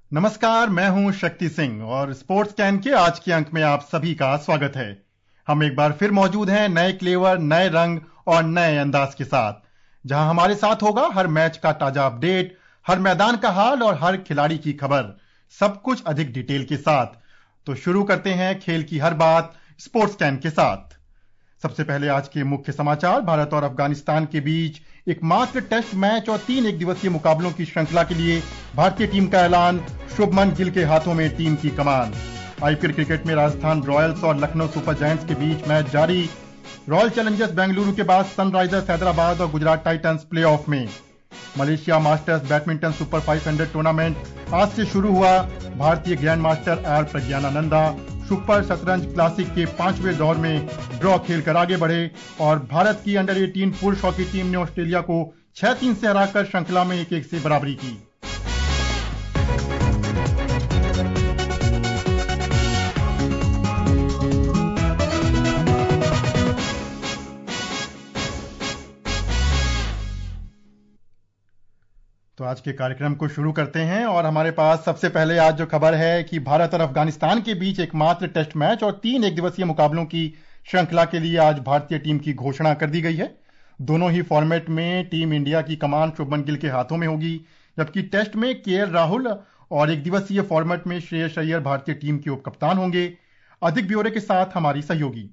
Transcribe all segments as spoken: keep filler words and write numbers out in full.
नमस्कार, मैं हूं शक्ति सिंह और स्पोर्ट्स कैन के आज के अंक में आप सभी का स्वागत है। हम एक बार फिर मौजूद हैं नए क्लेवर, नए रंग और नए अंदाज के साथ, जहां हमारे साथ होगा हर मैच का ताजा अपडेट, हर मैदान का हाल और हर खिलाड़ी की खबर, सब कुछ अधिक डिटेल के साथ। तो शुरू करते हैं खेल की हर बात स्पोर्ट्स कैन के साथ। सबसे पहले आज के मुख्य समाचार। भारत और अफगानिस्तान के बीच एकमात्र टेस्ट मैच और तीन एक दिवसीय मुकाबलों की श्रृंखला के लिए भारतीय टीम का ऐलान। शुभमन गिल के हाथों में टीम की कमान। आईपीएल क्रिकेट में राजस्थान रॉयल्स और लखनऊ सुपर जायंट्स के बीच मैच जारी। रॉयल चैलेंजर्स बेंगलुरु के बाद सनराइजर्स हैदराबाद और गुजरात टाइटंस प्लेऑफ में। मलेशिया मास्टर्स बैडमिंटन सुपर पाँच सौ टूर्नामेंट आज से शुरू हुआ। भारतीय grandmaster R Praggnanandhaa super शतरंज क्लासिक के पांचवें दौर में ड्रॉ खेलकर आगे बढ़े और भारत की अंडर अठारह पुरुष हॉकी टीम ने ऑस्ट्रेलिया को छह तीन से हराकर श्रृंखला में एक एक से बराबरी की। तो आज के कार्यक्रम को शुरू करते हैं और हमारे पास सबसे पहले आज जो खबर है कि भारत और अफगानिस्तान के बीच एकमात्र टेस्ट मैच और तीन एक दिवसीय मुकाबलों की श्रृंखला के लिए आज भारतीय टीम की घोषणा कर दी गई है। दोनों ही फॉर्मेट में टीम इंडिया की कमान शुभमन गिल के हाथों में होगी, जबकि टेस्ट में केएल राहुल और एक दिवसीय फॉर्मेट में श्रेयस अय्यर भारतीय टीम के उपकप्तान होंगे। अधिक ब्यौरे के साथ हमारी सहयोगी।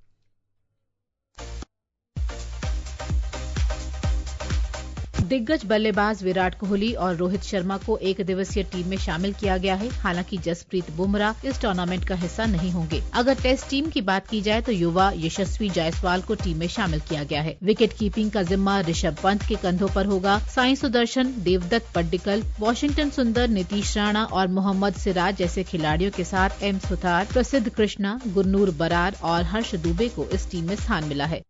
दिग्गज बल्लेबाज विराट कोहली और रोहित शर्मा को एक दिवसीय टीम में शामिल किया गया है। हालांकि जसप्रीत बुमराह इस टूर्नामेंट का हिस्सा नहीं होंगे। अगर टेस्ट टीम की बात की जाए तो युवा यशस्वी जायसवाल को टीम में शामिल किया गया है। विकेट कीपिंग का जिम्मा ऋषभ पंत के कंधों पर होगा। साई सुदर्शन, देवदत्त पड्डिकल, वॉशिंगटन सुंदर, नीतीश राणा और मोहम्मद सिराज जैसे खिलाड़ियों के साथ एम सुथार, प्रसिद्ध कृष्णा, गुरनूर बरार और हर्ष दुबे को इस टीम में स्थान मिला है।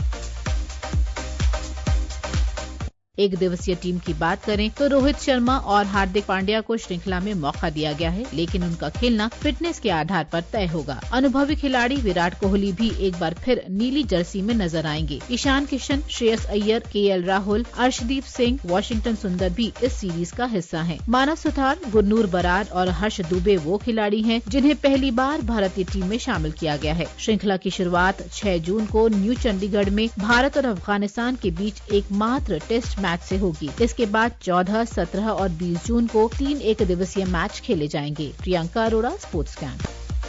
एक दिवसीय टीम की बात करें तो रोहित शर्मा और हार्दिक पांड्या को श्रृंखला में मौका दिया गया है, लेकिन उनका खेलना फिटनेस के आधार पर तय होगा। अनुभवी खिलाड़ी विराट कोहली भी एक बार फिर नीली जर्सी में नजर आएंगे। ईशान किशन, श्रेयस अय्यर, केएल राहुल, अर्शदीप सिंह, वॉशिंगटन सुंदर भी इस सीरीज का हिस्सा हैं। मानव सुथार, गुरनूर बरार और हर्ष दुबे वो खिलाड़ी हैं जिन्हें पहली बार भारतीय टीम में शामिल किया गया है। श्रृंखला की शुरुआत छह जून को न्यू चंडीगढ़ में भारत और अफगानिस्तान के बीच एकमात्र टेस्ट मैच से होगी। इसके बाद चौदह, सत्रह और बीस जून को तीन एक दिवसीय मैच खेले जाएंगे। Priyanka Arora, Sports Scan.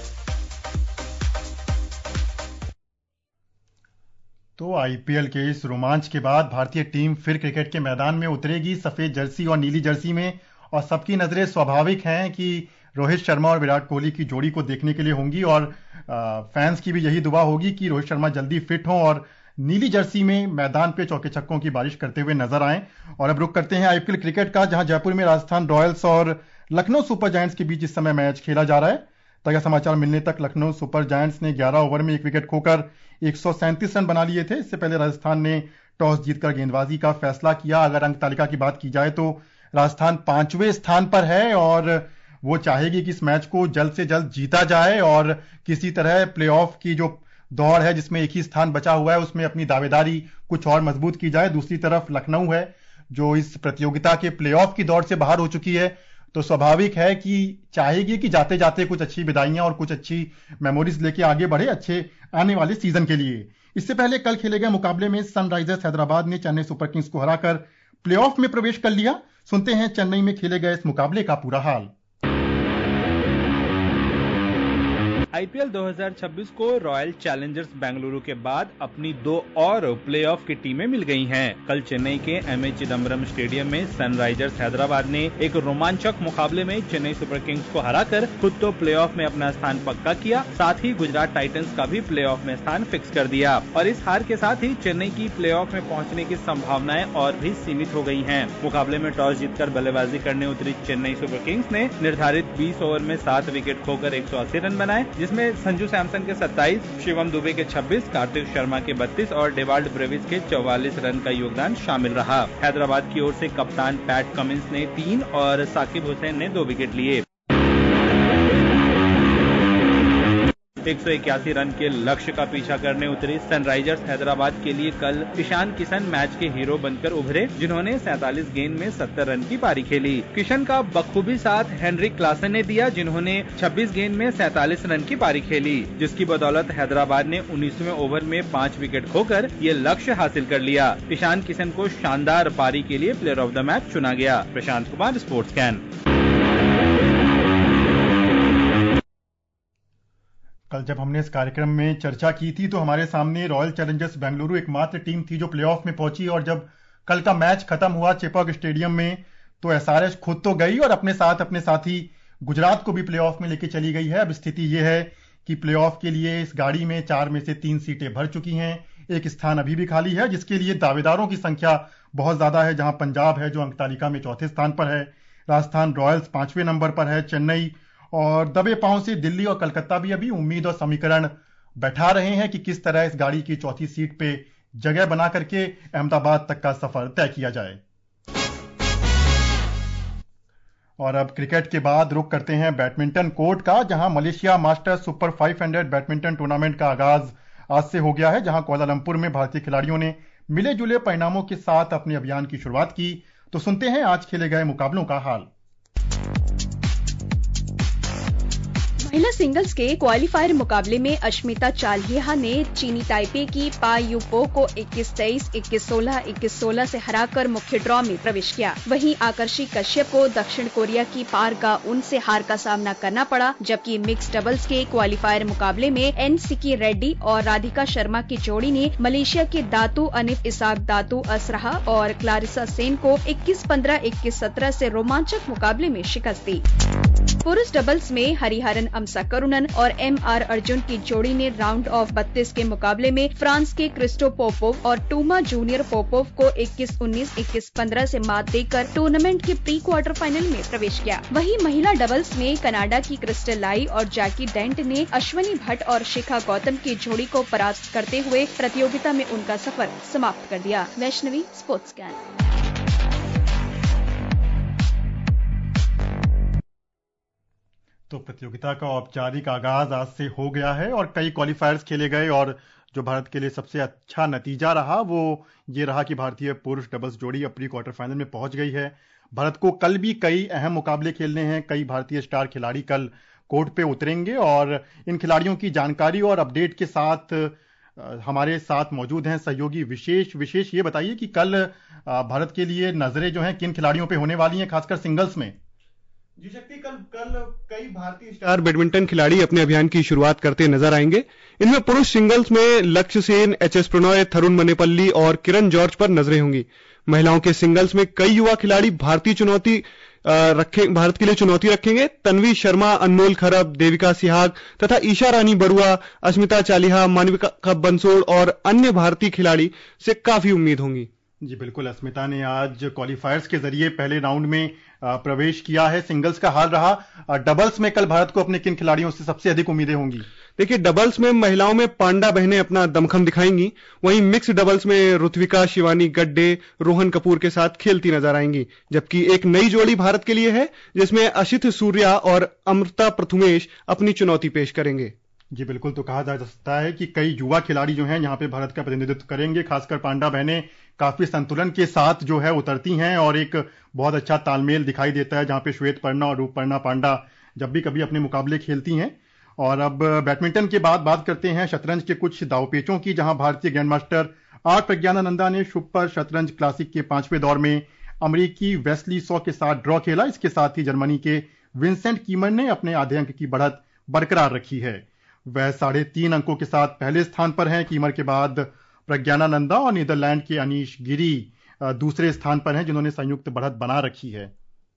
तो आईपीएल के इस रोमांच के बाद भारतीय टीम फिर क्रिकेट के मैदान में उतरेगी सफेद जर्सी और नीली जर्सी में, और सबकी नजरें स्वाभाविक हैं कि रोहित शर्मा और विराट कोहली की जोड़ी को देखने के लिए होंगी और आ, फैंस की भी यही दुआ होगी कि रोहित शर्मा जल्दी फिट हों और नीली जर्सी में मैदान पे चौके छक्कों की बारिश करते हुए नजर आएं। और अब रुक करते हैं आईपीएल क्रिकेट का, जहां जयपुर में राजस्थान रॉयल्स और लखनऊ सुपर जायंट्स के बीच इस समय मैच खेला जा रहा है। ताजा समाचार मिलने तक लखनऊ सुपर जायंट्स ने ग्यारह ओवर में एक विकेट खोकर एक सौ सैंतीस रन बना लिए थे। इससे पहले राजस्थान ने टॉस जीतकर गेंदबाजी का फैसला किया। अगर अंक तालिका की बात की जाए तो राजस्थान पांचवें स्थान पर है और वो चाहेगी कि इस मैच को जल्द से जल्द जीता जाए और किसी तरह प्लेऑफ की जो दौड़ है जिसमें एक ही स्थान बचा हुआ है उसमें अपनी दावेदारी कुछ और मजबूत की जाए। दूसरी तरफ लखनऊ है जो इस प्रतियोगिता के प्लेऑफ की दौड़ से बाहर हो चुकी है, तो स्वाभाविक है कि चाहेगी कि जाते जाते कुछ अच्छी विदाइयां और कुछ अच्छी मेमोरीज लेके आगे बढ़े अच्छे आने वाले सीजन के लिए। इससे पहले कल खेले गए मुकाबले में सनराइजर्स हैदराबाद ने चेन्नई सुपर किंग्स को हराकर प्लेऑफ में प्रवेश कर लिया। सुनते हैं चेन्नई में खेले गए इस मुकाबले का पूरा हाल। आईपीएल दो हज़ार छब्बीस को रॉयल चैलेंजर्स बेंगलुरु के बाद अपनी दो और प्लेऑफ की टीमें मिल गई हैं। कल चेन्नई के एम ए चिदम्बरम स्टेडियम में सनराइजर्स हैदराबाद ने एक रोमांचक मुकाबले में चेन्नई सुपर किंग्स को हराकर खुद तो प्लेऑफ में अपना स्थान पक्का किया, साथ ही गुजरात टाइटंस का भी प्लेऑफ में स्थान फिक्स कर दिया। और इस हार के साथ ही चेन्नई की प्लेऑफ में पहुंचने की संभावनाएं और भी सीमित हो गई हैं। मुकाबले में टॉस जीतकर बल्लेबाजी करने उतरी चेन्नई सुपर किंग्स ने निर्धारित बीस ओवर में सात विकेट खोकर एक सौ अस्सी रन बनाए, जिसमें संजू सैमसन के सत्ताईस, शिवम दुबे के छब्बीस, कार्तिक शर्मा के बत्तीस और डेवाल्ड ब्रेविस के चौवालीस रन का योगदान शामिल रहा। हैदराबाद की ओर से कप्तान पैट कमिंस ने तीन और साकिब हुसैन ने दो विकेट लिए। एक सौ इक्यासी रन के लक्ष्य का पीछा करने उतरी सनराइजर्स हैदराबाद के लिए कल ईशान किशन मैच के हीरो बनकर उभरे, जिन्होंने सैंतालीस गेंद में सत्तर रन की पारी खेली। किशन का बखूबी साथ हेनरिक क्लासन ने दिया, जिन्होंने छब्बीस गेंद में सैंतालीस रन की पारी खेली, जिसकी बदौलत हैदराबाद ने उन्नीसवें ओवर में पांच विकेट खोकर ये लक्ष्य हासिल कर लिया। ईशान किशन को शानदार पारी के लिए प्लेयर ऑफ द मैच चुना गया। Prashant Kumar, Sports Scan. कल जब हमने इस कार्यक्रम में चर्चा की थी तो हमारे सामने रॉयल चैलेंजर्स बेंगलुरु एकमात्र टीम थी जो प्लेऑफ में पहुंची, और जब कल का मैच खत्म हुआ चेपॉक स्टेडियम में तो एसआरएच खुद तो गई और अपने साथ अपने साथी गुजरात को भी प्लेऑफ में लेके चली गई है। अब स्थिति यह है कि प्लेऑफ के लिए इस गाड़ी में चार में से तीन सीटें भर चुकी हैं, एक स्थान अभी भी खाली है जिसके लिए दावेदारों की संख्या बहुत ज्यादा है, जहां पंजाब है जो अंक तालिका में चौथे स्थान पर है, राजस्थान रॉयल्स पांचवें नंबर पर है, चेन्नई और दबे पांव से दिल्ली और कलकत्ता भी अभी उम्मीद और समीकरण बैठा रहे हैं कि किस तरह इस गाड़ी की चौथी सीट पे जगह बना करके अहमदाबाद तक का सफर तय किया जाए। और अब क्रिकेट के बाद रुख करते हैं बैडमिंटन कोर्ट का, जहां मलेशिया मास्टर्स सुपर पाँच सौ बैडमिंटन टूर्नामेंट का आगाज आज से हो गया है, जहां कुआलालंपुर में भारतीय खिलाड़ियों ने मिले जुले परिणामों के साथ अपने अभियान की शुरुआत की। तो सुनते हैं आज खेले गए मुकाबलों का हाल। महिला सिंगल्स के क्वालिफायर मुकाबले में अश्मिता चालिहा ने चीनी ताइपे की पा यूपो को इक्कीस तेईस, इक्कीस सोलह, इक्कीस सोलह से हराकर मुख्य ड्रॉ में प्रवेश किया। वहीं आकर्षी कश्यप को दक्षिण कोरिया की पार का उन से हार का सामना करना पड़ा, जबकि मिक्स डबल्स के क्वालिफायर मुकाबले में एन सिकी रेड्डी और राधिका शर्मा की जोड़ी ने मलेशिया के दातू अनिफ इसाक दातू असरहा और क्लारिसा सेन को इक्कीस पंद्रह, इक्कीस सत्रह से रोमांचक मुकाबले में शिकस्त दी। पुरुष डबल्स में हरिहरन अमसा करुणन और एम आर अर्जुन की जोड़ी ने राउंड ऑफ बत्तीस के मुकाबले में फ्रांस के क्रिस्टो पोपोव और टूमा जूनियर पोपोव को इक्कीस उन्नीस, इक्कीस पंद्रह से मात देकर टूर्नामेंट के प्री क्वार्टर फाइनल में प्रवेश किया। वहीं महिला डबल्स में कनाडा की क्रिस्टल लाई और जैकी डेंट ने अश्वनी भट्ट और शिखा गौतम की जोड़ी को परास्त करते हुए प्रतियोगिता में उनका सफर समाप्त कर दिया। Vaishnavi, Sports Scan. तो प्रतियोगिता का औपचारिक आगाज आज से हो गया है और कई क्वालिफायर्स खेले गए, और जो भारत के लिए सबसे अच्छा नतीजा रहा वो ये रहा कि भारतीय पुरुष डबल्स जोड़ी अब प्री क्वार्टर फाइनल में पहुंच गई है। भारत को कल भी कई अहम मुकाबले खेलने हैं, कई भारतीय स्टार खिलाड़ी कल कोर्ट पे उतरेंगे और इन खिलाड़ियों की जानकारी और अपडेट के साथ हमारे साथ मौजूद हैं सहयोगी विशेष। विशेष ये बताइए कि कल भारत के लिए नजरें जो हैं किन खिलाड़ियों पे होने वाली हैं, खासकर सिंगल्स में? जी शक्ति, कल कल कई भारतीय स्टार बैडमिंटन खिलाड़ी अपने अभियान की शुरुआत करते नजर आएंगे। इनमें पुरुष सिंगल्स में लक्ष्य सेन, एच एस प्रणॉय, थरुण मनेपल्ली और किरण जॉर्ज पर नजरें होंगी। महिलाओं के सिंगल्स में कई युवा खिलाड़ी भारतीय चुनौती रखे भारत के लिए चुनौती रखेंगे। तन्वी शर्मा, अनमोल खरब, देविका सिहाग तथा ईशा रानी बरुआ, अस्मिता चालिहा, मानविका बंसोड़ और अन्य भारतीय खिलाड़ी से काफी उम्मीद होंगी। जी बिल्कुल, अस्मिता ने आज क्वालिफायर्स के जरिए पहले राउंड में प्रवेश किया है। सिंगल्स का हाल रहा। डबल्स में कल भारत को अपने किन खिलाड़ियों से सबसे अधिक उम्मीदें होंगी? देखिए, डबल्स में महिलाओं में पांडा बहनें अपना दमखम दिखाएंगी। वहीं मिक्स डबल्स में ऋत्विका, शिवानी गड्डे, रोहन कपूर के साथ खेलती नजर आएंगी, जबकि एक नई जोड़ी भारत के लिए है जिसमें अशित सूर्या और अमृता प्रथुमेश अपनी चुनौती पेश करेंगे। जी बिल्कुल, तो कहा जा सकता है कि कई युवा खिलाड़ी जो हैं यहाँ पे भारत का प्रतिनिधित्व करेंगे। खासकर पांडा बहनें काफी संतुलन के साथ जो है उतरती हैं और एक बहुत अच्छा तालमेल दिखाई देता है, जहाँ पे श्वेत पर्णा और रूपपर्णा पांडा जब भी कभी अपने मुकाबले खेलती हैं। और अब बैडमिंटन के बाद बात करते हैं शतरंज के कुछ दावपेचों की, जहां भारतीय ग्रैंड मास्टर आर प्रज्ञानानंदा ने सुपर शतरंज क्लासिक के पांचवें दौर में अमेरिकी वेस्ली सॉ के साथ ड्रॉ खेला। इसके साथ ही जर्मनी के विंसेंट कीमर ने अपने आधे अंक की बढ़त बरकरार रखी है। वह साढ़े तीन अंकों के साथ पहले स्थान पर हैं। कीमर के बाद प्रज्ञानानंदा और नीदरलैंड के अनीश गिरी दूसरे स्थान पर हैं, जिन्होंने संयुक्त बढ़त बना रखी है।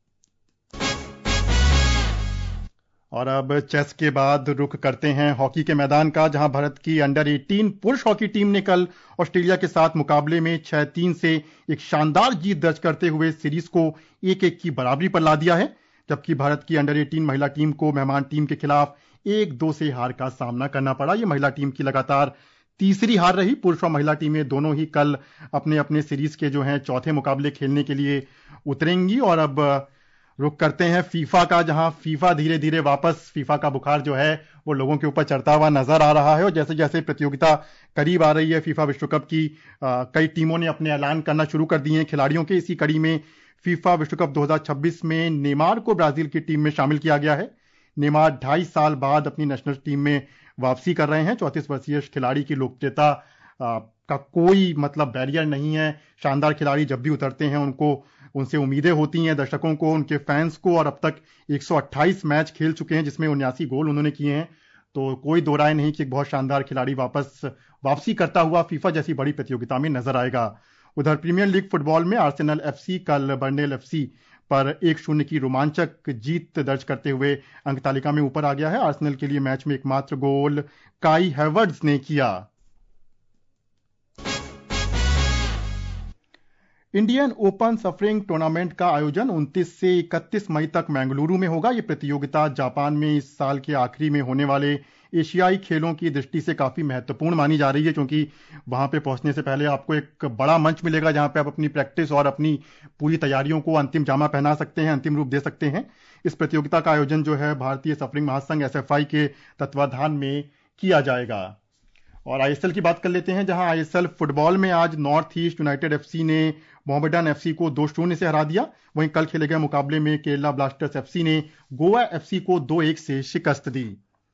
और अब चेस के बाद रुख करते हैं हॉकी के मैदान का, जहां भारत की अंडर अठारह पुरुष हॉकी टीम ने कल ऑस्ट्रेलिया के साथ मुकाबले में छह तीन से एक शानदार जीत दर्ज करते हुए सीरीज को एक एक की बराबरी पर ला दिया है, जबकि भारत की अंडर अठारह महिला टीम को मेहमान टीम के खिलाफ एक दो से हार का सामना करना पड़ा। यह महिला टीम की लगातार तीसरी हार रही। पुरुष और महिला टीमें दोनों ही कल अपने अपने सीरीज के जो हैं चौथे मुकाबले खेलने के लिए उतरेंगी। और अब रुक करते हैं फीफा का, जहां फीफा धीरे धीरे वापस फीफा का बुखार जो है वो लोगों के ऊपर चढ़ता हुआ नजर आ रहा है। और जैसे जैसे प्रतियोगिता करीब आ रही है फीफा विश्व कप की, आ, कई टीमों ने अपने ऐलान करना शुरू कर दिए हैं खिलाड़ियों के। इसी कड़ी में फीफा विश्व कप दो हज़ार छब्बीस में नेमार को ब्राजील की टीम में शामिल किया गया है। नेमार ढाई साल बाद अपनी नेशनल टीम में वापसी कर रहे हैं। चौंतीस वर्षीय खिलाड़ी की लोकप्रियता का कोई मतलब बैरियर नहीं है। शानदार खिलाड़ी जब भी उतरते हैं उनको उनसे उम्मीदें होती हैं, दर्शकों को, उनके फैंस को। और अब तक एक सौ अट्ठाईस मैच खेल चुके हैं जिसमें उन्यासी गोल उन्होंने किए हैं। तो कोई दो राय नहीं कि एक बहुत शानदार खिलाड़ी वापस वापसी करता हुआ फीफा जैसी बड़ी प्रतियोगिता में नजर आएगा। उधर प्रीमियर लीग फुटबॉल में आर्सेनल एफसी कल बर्नले एफसी पर एक शून्य की रोमांचक जीत दर्ज करते हुए अंक तालिका में ऊपर आ गया है। आर्सेनल के लिए मैच में एकमात्र गोल काई हैवर्ट्ज ने किया। इंडियन ओपन सफरिंग टूर्नामेंट का आयोजन उनतीस से इकतीस मई तक बेंगलुरु में होगा। यह प्रतियोगिता जापान में इस साल के आखिरी में होने वाले एशियाई खेलों की दृष्टि से काफी महत्वपूर्ण मानी जा रही है, क्योंकि वहां पे पहुंचने से पहले आपको एक बड़ा मंच मिलेगा जहां पे आप अपनी प्रैक्टिस और अपनी पूरी तैयारियों को अंतिम जामा पहना सकते हैं, अंतिम रूप दे सकते हैं। इस प्रतियोगिता का आयोजन जो है भारतीय सफरिंग महासंघ एस एफ आई के तत्वाधान में किया जाएगा। और आईएसएल की बात कर लेते हैं, जहां आईएसएल फुटबॉल में आज नॉर्थ ईस्ट यूनाइटेड एफसी ने मोहम्मडन एफसी को दो शून्य से हरा दिया। वहीं कल खेले गए मुकाबले में केरला ब्लास्टर्स एफसी ने गोवा एफसी को दो एक से शिकस्त दी।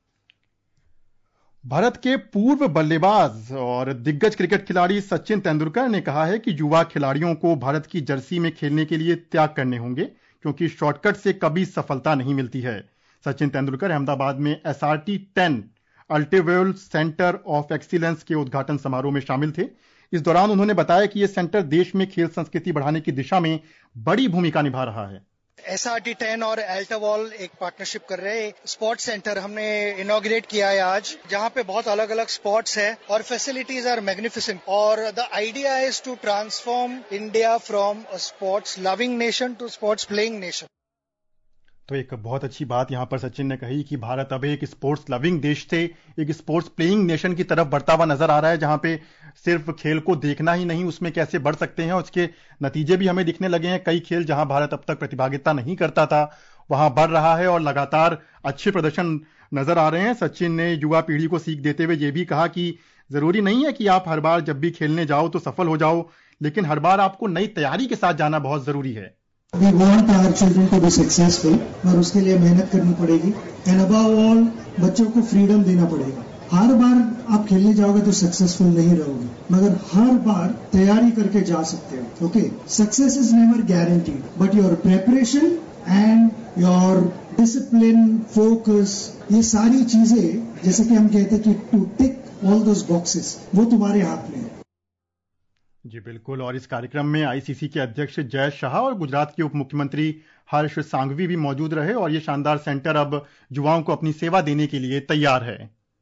भारत के पूर्व बल्लेबाज और दिग्गज क्रिकेट खिलाड़ी सचिन तेंदुलकर ने कहा है कि युवा खिलाड़ियों को भारत की जर्सी में खेलने के लिए त्याग करने होंगे, क्योंकि शॉर्टकट से कभी सफलता नहीं मिलती है। सचिन तेंदुलकर अहमदाबाद में S R T ten Ultiwell centre of excellence के उद्घाटन समारोह में शामिल थे। इस दौरान उन्होंने बताया कि यह सेंटर देश में खेल संस्कृति बढ़ाने की दिशा में बड़ी भूमिका निभा रहा है। एस आर टी टेन और अल्टावॉल एक पार्टनरशिप कर रहे हैं। स्पोर्ट्स सेंटर हमने इनॉग्रेट किया है आज, जहां पे बहुत अलग अलग स्पोर्ट्स है और फैसिलिटीज आर मैग्निफिसेंट। और the idea is to transform India from a sports loving nation to sports playing nation. तो एक बहुत अच्छी बात यहां पर सचिन ने कही कि भारत अब एक स्पोर्ट्स लविंग देश से एक स्पोर्ट्स प्लेइंग नेशन की तरफ बढ़ता हुआ नजर आ रहा है, जहां पे सिर्फ खेल को देखना ही नहीं, उसमें कैसे बढ़ सकते हैं उसके नतीजे भी हमें दिखने लगे हैं। कई खेल जहां भारत अब तक प्रतिभागिता नहीं करता था वहां बढ़ रहा है और लगातार अच्छे प्रदर्शन नजर आ रहे हैं। सचिन ने युवा पीढ़ी को सीख देते हुए यह भी कहा कि जरूरी नहीं है कि आप हर बार जब भी खेलने जाओ तो सफल हो जाओ, लेकिन हर बार आपको नई तैयारी के साथ जाना बहुत जरूरी है। We want our children to be successful और उसके लिए मेहनत करनी पड़ेगी। एंड अबव ऑल बच्चों को फ्रीडम देना पड़ेगा। हर बार आप खेलने जाओगे तो सक्सेसफुल नहीं रहोगे, मगर हर बार तैयारी करके जा सकते हो। Okay, success is never guaranteed, but your preparation and your discipline, focus, ये सारी चीजें जैसे कि हम कहते हैं कि to tick all those boxes, वो तुम्हारे हाथ में है। जी बिल्कुल। और इस कार्यक्रम में आईसीसी के अध्यक्ष जय शाह और गुजरात के उप मुख्यमंत्री हर्ष सांघवी भी मौजूद रहे। और ये शानदार सेंटर अब युवाओं को अपनी सेवा देने के लिए तैयार है।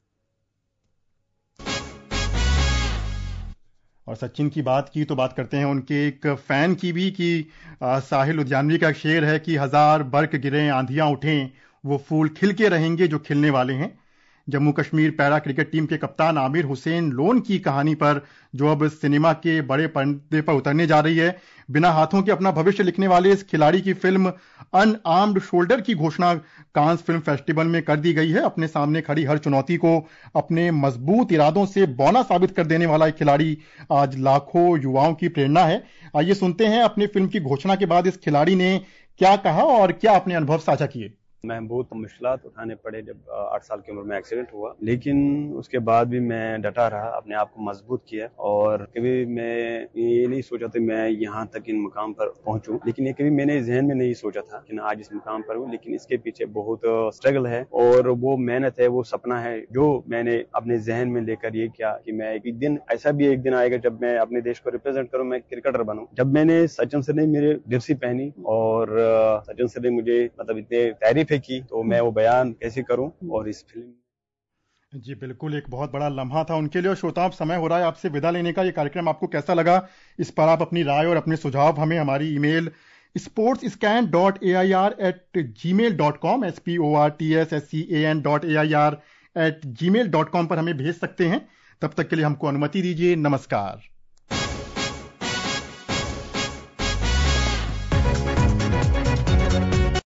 और सचिन की बात की तो बात करते हैं उनके एक फैन की भी कि साहिल उद्यानवी का शेर है कि हजार बर्क गिरे आंधियां उठें वो फूल खिल के रहेंगे जो खिलने वाले हैं। Jammu Kashmir para cricket team के कप्तान आमिर हुसैन लोन की कहानी पर जो अब सिनेमा के बड़े पर्दे पर उतरने जा रही है, बिना हाथों के अपना भविष्य लिखने वाले इस खिलाड़ी की फिल्म अनआर्म्ड शोल्डर की घोषणा कांस फिल्म फेस्टिवल में कर दी गई है। अपने सामने खड़ी हर चुनौती को अपने मजबूत इरादों से बौना साबित कर देने वाला एक खिलाड़ी आज लाखों युवाओं की प्रेरणा है। आइए सुनते हैं अपनी फिल्म की घोषणा के बाद इस खिलाड़ी ने क्या कहा और क्या अपने अनुभव साझा किए। मैं बहुत मुश्किलात उठाने पड़े जब आठ साल की उम्र में एक्सीडेंट हुआ, लेकिन उसके बाद भी मैं डटा रहा, अपने आप को मजबूत किया। और कभी मैं ये नहीं सोचा था मैं यहाँ तक इन मुकाम पर पहुंचूं, लेकिन ये कभी मैंने जहन में नहीं सोचा था कि मैं आज इस मुकाम पर हूँ। लेकिन इसके पीछे बहुत स्ट्रगल है और वो मेहनत है, वो सपना है जो मैंने अपने जहन में लेकर ये किया कि मैं एक दिन ऐसा भी एक दिन आएगा जब मैं अपने देश को रिप्रेजेंट करूँ, मैं क्रिकेटर बनूं। जब मैंने सचिन सर ने मेरे जर्सी पहनी और सचिन सर ने मुझे मतलब इतने तारीफ की, तो मैं वो बयान कैसे करूं। और इस फिल्म जी बिल्कुल एक बहुत बड़ा लम्हा था उनके लिए। और श्रोताओं, समय हो रहा है आपसे विदा लेने का। ये कार्यक्रम आपको कैसा लगा, इस पर आप अपनी राय और अपने सुझाव हमें हमारी email sports scan dot A I R at gmail dot com S P O R T S S C A N dot A I R at gmail dot com पर हमें भेज सकते हैं। तब तक के लिए हमको अनुमति दीजिए। नमस्कार।